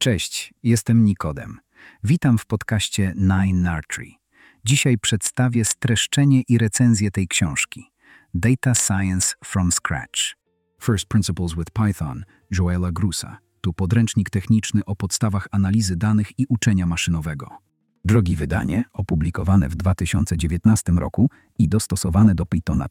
Cześć, jestem Nikodem. Witam w podcaście Nine Nurtury. Dzisiaj przedstawię streszczenie i recenzję tej książki. Data Science from Scratch. First Principles with Python, Joela Grusa. Tu podręcznik techniczny o podstawach analizy danych i uczenia maszynowego. Drogie wydanie, opublikowane w 2019 roku i dostosowane do Pythona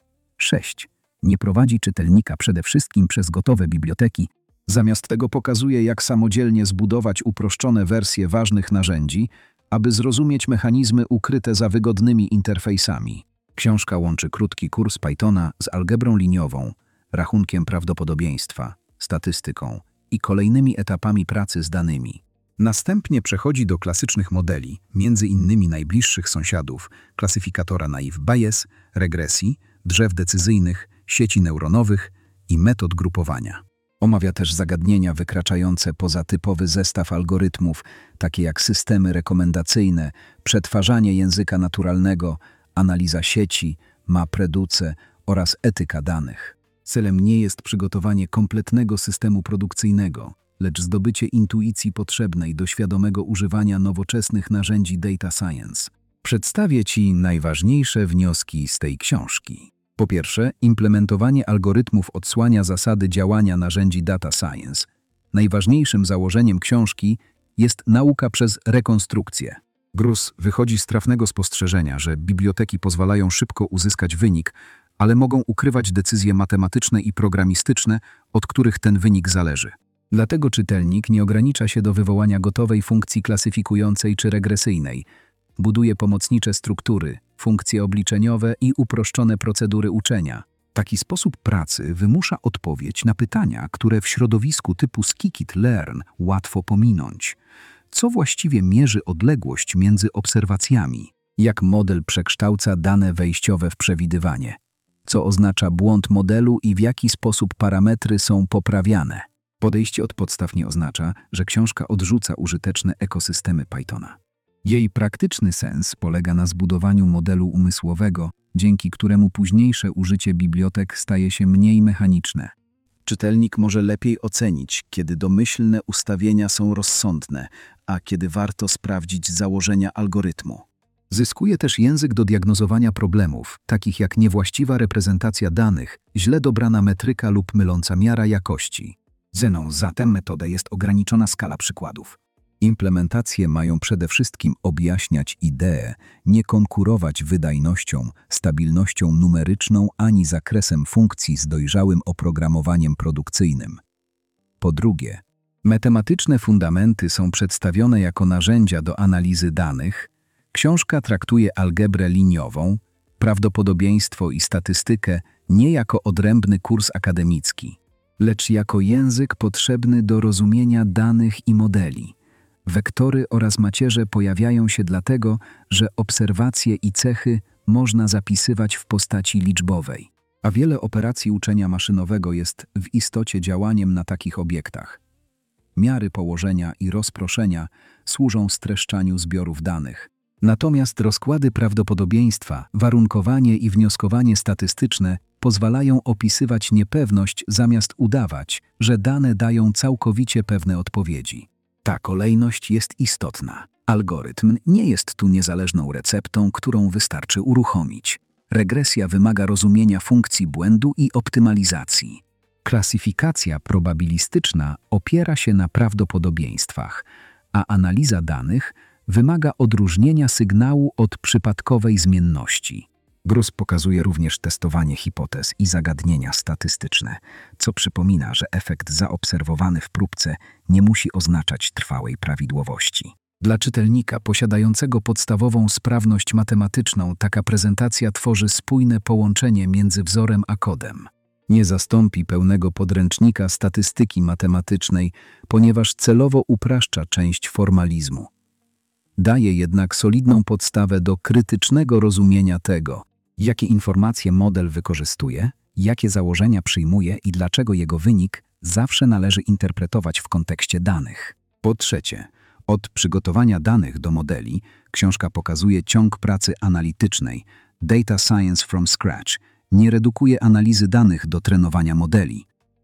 3.6. Nie prowadzi czytelnika przede wszystkim przez gotowe biblioteki. Zamiast tego pokazuje, jak samodzielnie zbudować uproszczone wersje ważnych narzędzi, aby zrozumieć mechanizmy ukryte za wygodnymi interfejsami. Książka łączy krótki kurs Pythona z algebrą liniową, rachunkiem prawdopodobieństwa, statystyką i kolejnymi etapami pracy z danymi. Następnie przechodzi do klasycznych modeli, między innymi najbliższych sąsiadów, klasyfikatora Naive-Bayes, regresji, drzew decyzyjnych, sieci neuronowych i metod grupowania. Omawia też zagadnienia wykraczające poza typowy zestaw algorytmów, takie jak systemy rekomendacyjne, przetwarzanie języka naturalnego, analiza sieci, MapReduce oraz etyka danych. Celem nie jest przygotowanie kompletnego systemu produkcyjnego, lecz zdobycie intuicji potrzebnej do świadomego używania nowoczesnych narzędzi data science. Przedstawię Ci najważniejsze wnioski z tej książki. Po pierwsze, implementowanie algorytmów odsłania zasady działania narzędzi data science. Najważniejszym założeniem książki jest nauka przez rekonstrukcję. Grus wychodzi z trafnego spostrzeżenia, że biblioteki pozwalają szybko uzyskać wynik, ale mogą ukrywać decyzje matematyczne i programistyczne, od których ten wynik zależy. Dlatego czytelnik nie ogranicza się do wywołania gotowej funkcji klasyfikującej czy regresyjnej. Buduje pomocnicze struktury, funkcje obliczeniowe i uproszczone procedury uczenia. Taki sposób pracy wymusza odpowiedź na pytania, które w środowisku typu scikit-learn łatwo pominąć. Co właściwie mierzy odległość między obserwacjami? Jak model przekształca dane wejściowe w przewidywanie? Co oznacza błąd modelu i w jaki sposób parametry są poprawiane? Podejście od podstaw nie oznacza, że książka odrzuca użyteczne ekosystemy Pythona. Jej praktyczny sens polega na zbudowaniu modelu umysłowego, dzięki któremu późniejsze użycie bibliotek staje się mniej mechaniczne. Czytelnik może lepiej ocenić, kiedy domyślne ustawienia są rozsądne, a kiedy warto sprawdzić założenia algorytmu. Zyskuje też język do diagnozowania problemów, takich jak niewłaściwa reprezentacja danych, źle dobrana metryka lub myląca miara jakości. Zatem metoda jest ograniczona skala przykładów. Implementacje mają przede wszystkim objaśniać ideę, nie konkurować wydajnością, stabilnością numeryczną ani zakresem funkcji z dojrzałym oprogramowaniem produkcyjnym. Po drugie, matematyczne fundamenty są przedstawione jako narzędzia do analizy danych. Książka traktuje algebrę liniową, prawdopodobieństwo i statystykę nie jako odrębny kurs akademicki, lecz jako język potrzebny do rozumienia danych i modeli. Wektory oraz macierze pojawiają się dlatego, że obserwacje i cechy można zapisywać w postaci liczbowej, a wiele operacji uczenia maszynowego jest w istocie działaniem na takich obiektach. Miary położenia i rozproszenia służą streszczaniu zbiorów danych. Natomiast rozkłady prawdopodobieństwa, warunkowanie i wnioskowanie statystyczne pozwalają opisywać niepewność zamiast udawać, że dane dają całkowicie pewne odpowiedzi. Ta kolejność jest istotna. Algorytm nie jest tu niezależną receptą, którą wystarczy uruchomić. Regresja wymaga rozumienia funkcji błędu i optymalizacji. Klasyfikacja probabilistyczna opiera się na prawdopodobieństwach, a analiza danych wymaga odróżnienia sygnału od przypadkowej zmienności. Grus pokazuje również testowanie hipotez i zagadnienia statystyczne, co przypomina, że efekt zaobserwowany w próbce nie musi oznaczać trwałej prawidłowości. Dla czytelnika posiadającego podstawową sprawność matematyczną taka prezentacja tworzy spójne połączenie między wzorem a kodem. Nie zastąpi pełnego podręcznika statystyki matematycznej, ponieważ celowo upraszcza część formalizmu. Daje jednak solidną podstawę do krytycznego rozumienia tego, jakie informacje model wykorzystuje, jakie założenia przyjmuje i dlaczego jego wynik zawsze należy interpretować w kontekście danych. Po trzecie, od przygotowania danych do modeli, książka pokazuje ciąg pracy analitycznej, Data Science from Scratch, nie redukuje analizy danych do trenowania modeli.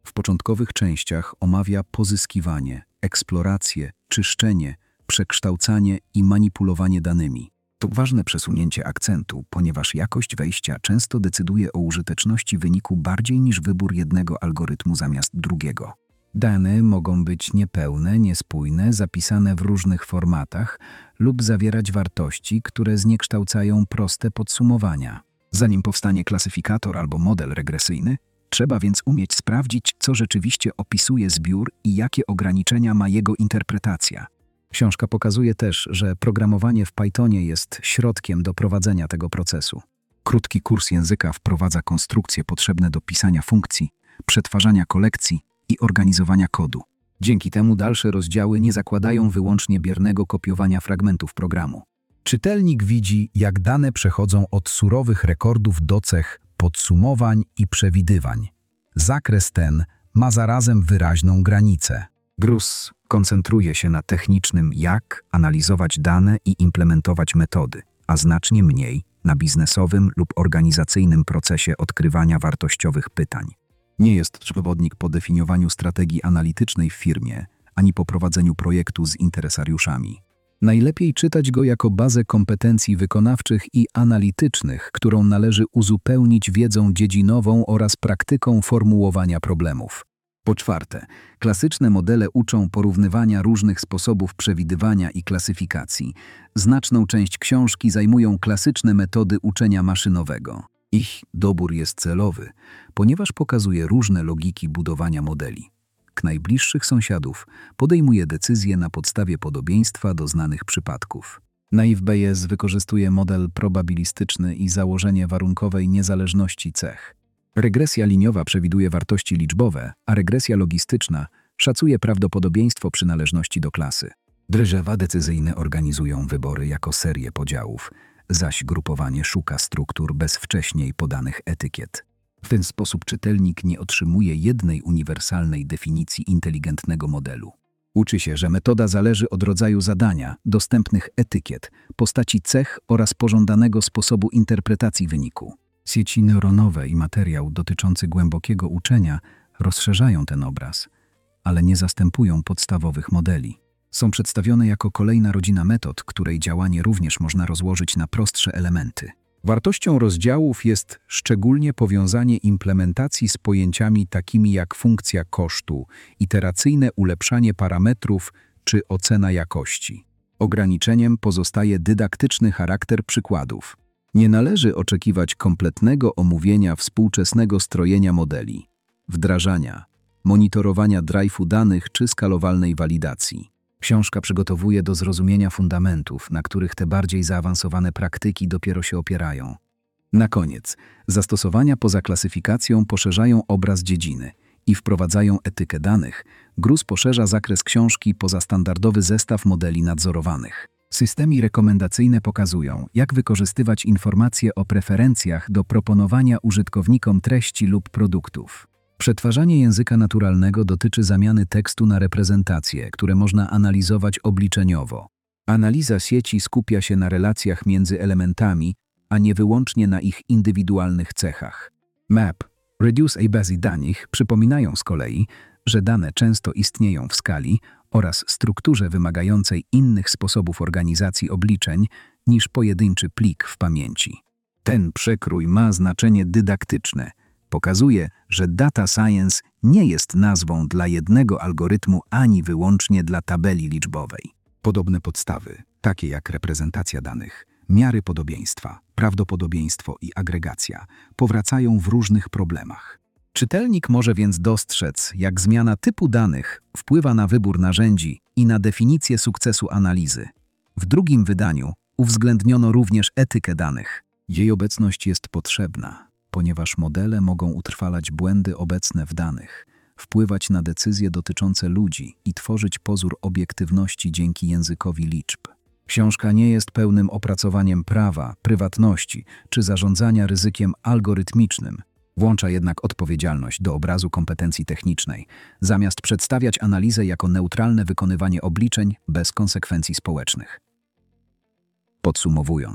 W początkowych częściach omawia pozyskiwanie, eksplorację, czyszczenie, przekształcanie i manipulowanie danymi. To ważne przesunięcie akcentu, ponieważ jakość wejścia często decyduje o użyteczności wyniku bardziej niż wybór jednego algorytmu zamiast drugiego. Dane mogą być niepełne, niespójne, zapisane w różnych formatach lub zawierać wartości, które zniekształcają proste podsumowania. Zanim powstanie klasyfikator albo model regresyjny, trzeba więc umieć sprawdzić, co rzeczywiście opisuje zbiór i jakie ograniczenia ma jego interpretacja. Książka pokazuje też, że programowanie w Pythonie jest środkiem do prowadzenia tego procesu. Krótki kurs języka wprowadza konstrukcje potrzebne do pisania funkcji, przetwarzania kolekcji i organizowania kodu. Dzięki temu dalsze rozdziały nie zakładają wyłącznie biernego kopiowania fragmentów programu. Czytelnik widzi, jak dane przechodzą od surowych rekordów do cech podsumowań i przewidywań. Zakres ten ma zarazem wyraźną granicę. GRUS koncentruje się na technicznym jak analizować dane i implementować metody, a znacznie mniej na biznesowym lub organizacyjnym procesie odkrywania wartościowych pytań. Nie jest to przewodnik po definiowaniu strategii analitycznej w firmie, ani po prowadzeniu projektu z interesariuszami. Najlepiej czytać go jako bazę kompetencji wykonawczych i analitycznych, którą należy uzupełnić wiedzą dziedzinową oraz praktyką formułowania problemów. Po czwarte, klasyczne modele uczą porównywania różnych sposobów przewidywania i klasyfikacji. Znaczną część książki zajmują klasyczne metody uczenia maszynowego. Ich dobór jest celowy, ponieważ pokazuje różne logiki budowania modeli. Najbliższych sąsiadów podejmuje decyzje na podstawie podobieństwa do znanych przypadków. Naive-Bayes wykorzystuje model probabilistyczny i założenie warunkowej niezależności cech. Regresja liniowa przewiduje wartości liczbowe, a regresja logistyczna szacuje prawdopodobieństwo przynależności do klasy. Drzewa decyzyjne organizują wybory jako serię podziałów, zaś grupowanie szuka struktur bez wcześniej podanych etykiet. W ten sposób czytelnik nie otrzymuje jednej uniwersalnej definicji inteligentnego modelu. Uczy się, że metoda zależy od rodzaju zadania, dostępnych etykiet, postaci cech oraz pożądanego sposobu interpretacji wyniku. Sieci neuronowe i materiał dotyczący głębokiego uczenia rozszerzają ten obraz, ale nie zastępują podstawowych modeli. Są przedstawione jako kolejna rodzina metod, której działanie również można rozłożyć na prostsze elementy. Wartością rozdziałów jest szczególnie powiązanie implementacji z pojęciami takimi jak funkcja kosztu, iteracyjne ulepszanie parametrów czy ocena jakości. Ograniczeniem pozostaje dydaktyczny charakter przykładów. Nie należy oczekiwać kompletnego omówienia współczesnego strojenia modeli, wdrażania, monitorowania drive'u danych czy skalowalnej walidacji. Książka przygotowuje do zrozumienia fundamentów, na których te bardziej zaawansowane praktyki dopiero się opierają. Na koniec, zastosowania poza klasyfikacją poszerzają obraz dziedziny i wprowadzają etykę danych. GRUS poszerza zakres książki poza standardowy zestaw modeli nadzorowanych. Systemy rekomendacyjne pokazują, jak wykorzystywać informacje o preferencjach do proponowania użytkownikom treści lub produktów. Przetwarzanie języka naturalnego dotyczy zamiany tekstu na reprezentacje, które można analizować obliczeniowo. Analiza sieci skupia się na relacjach między elementami, a nie wyłącznie na ich indywidualnych cechach. Map, Reduce a bazy danych przypominają z kolei, że dane często istnieją w skali oraz strukturze wymagającej innych sposobów organizacji obliczeń niż pojedynczy plik w pamięci. Ten przekrój ma znaczenie dydaktyczne. Pokazuje, że data science nie jest nazwą dla jednego algorytmu ani wyłącznie dla tabeli liczbowej. Podobne podstawy, takie jak reprezentacja danych, miary podobieństwa, prawdopodobieństwo i agregacja, powracają w różnych problemach. Czytelnik może więc dostrzec, jak zmiana typu danych wpływa na wybór narzędzi i na definicję sukcesu analizy. W drugim wydaniu uwzględniono również etykę danych. Jej obecność jest potrzebna, ponieważ modele mogą utrwalać błędy obecne w danych, wpływać na decyzje dotyczące ludzi i tworzyć pozór obiektywności dzięki językowi liczb. Książka nie jest pełnym opracowaniem prawa, prywatności czy zarządzania ryzykiem algorytmicznym. Włącza jednak odpowiedzialność do obrazu kompetencji technicznej, zamiast przedstawiać analizę jako neutralne wykonywanie obliczeń bez konsekwencji społecznych. Podsumowując,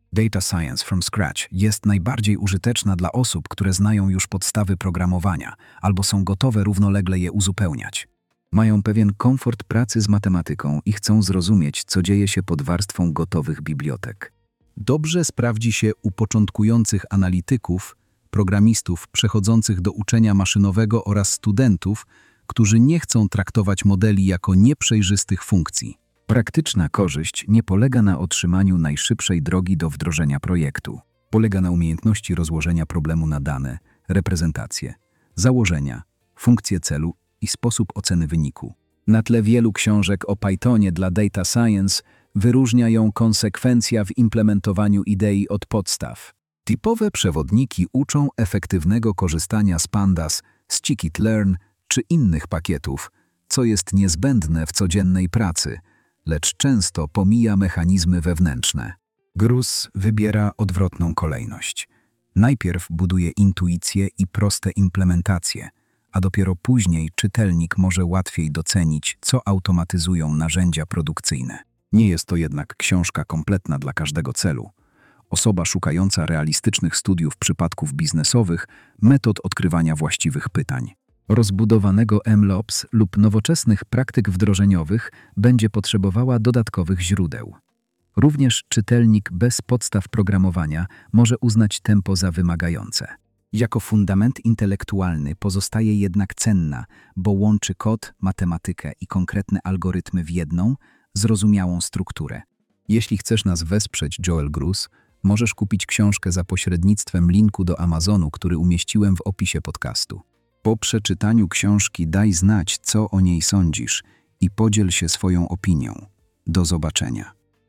Data Science from Scratch jest najbardziej użyteczna dla osób, które znają już podstawy programowania albo są gotowe równolegle je uzupełniać. Mają pewien komfort pracy z matematyką i chcą zrozumieć, co dzieje się pod warstwą gotowych bibliotek. Dobrze sprawdzi się u początkujących analityków, programistów przechodzących do uczenia maszynowego oraz studentów, którzy nie chcą traktować modeli jako nieprzejrzystych funkcji. Praktyczna korzyść nie polega na otrzymaniu najszybszej drogi do wdrożenia projektu. Polega na umiejętności rozłożenia problemu na dane, reprezentacje, założenia, funkcje celu i sposób oceny wyniku. Na tle wielu książek o Pythonie dla Data Science wyróżnia ją konsekwencja w implementowaniu idei od podstaw. Typowe przewodniki uczą efektywnego korzystania z Pandas, scikit-learn czy innych pakietów, co jest niezbędne w codziennej pracy, lecz często pomija mechanizmy wewnętrzne. GRUS wybiera odwrotną kolejność. Najpierw buduje intuicję i proste implementacje, a dopiero później czytelnik może łatwiej docenić, co automatyzują narzędzia produkcyjne. Nie jest to jednak książka kompletna dla każdego celu. Osoba szukająca realistycznych studiów przypadków biznesowych, metod odkrywania właściwych pytań, rozbudowanego MLOps lub nowoczesnych praktyk wdrożeniowych będzie potrzebowała dodatkowych źródeł. Również czytelnik bez podstaw programowania może uznać tempo za wymagające. Jako fundament intelektualny pozostaje jednak cenna, bo łączy kod, matematykę i konkretne algorytmy w jedną, zrozumiałą strukturę. Jeśli chcesz nas wesprzeć, Joel Grus, możesz kupić książkę za pośrednictwem linku do Amazonu, który umieściłem w opisie podcastu. Po przeczytaniu książki daj znać, co o niej sądzisz i podziel się swoją opinią. Do zobaczenia.